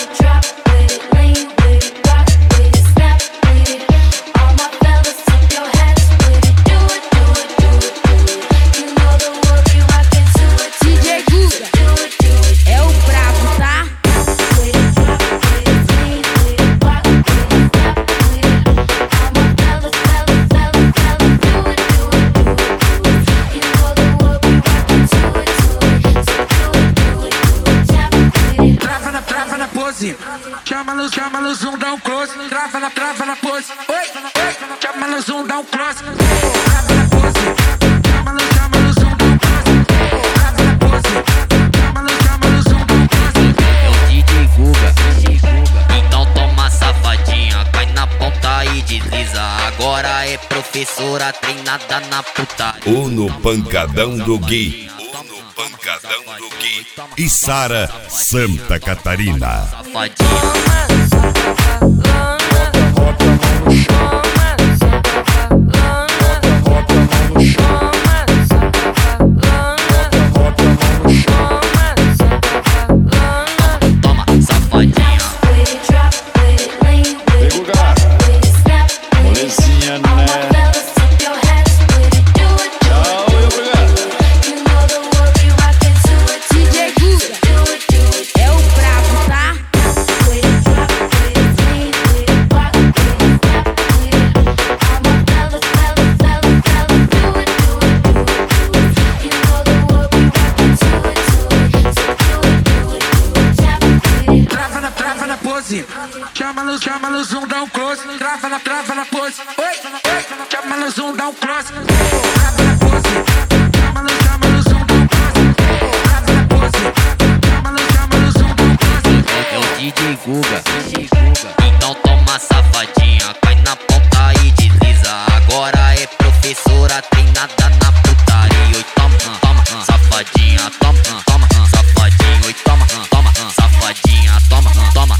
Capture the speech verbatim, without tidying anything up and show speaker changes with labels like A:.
A: Chama no, chama no zoom, dá um close. Trava na, trava na pose. Oi, oi. Chama no zoom, dá um close. Trava na pose. Chama no, chama no zoom, dá um close. Trava na pose. Chama no, chama no zoom, dá um close.
B: É o D J Guga. Então toma safadinha, cai na ponta e desliza. Agora é professora treinada na putaria.
C: Ou no pancadão do Gui. Pancadão do Gui e Sara Santa Catarina.
B: Toma, safadinha.
D: Vem, Guga. Molezinha, né?
A: Chama no, chama no zoom, dá um close. Trava na, trava na pose. Oi, oi. Chama no zoom, dá um close. Trava na pose. Chama no, chama no zoom, dá um close. Trava na pose. Chama no, chama no zoom, dá um close.
B: É o D J Guga. Então toma safadinha, cai na ponta e desliza. Agora é professora treinada na putaria. Oi, toma, toma, safadinha, toma, toma, safadinha. Oi, toma, toma, safadinha, toma, toma.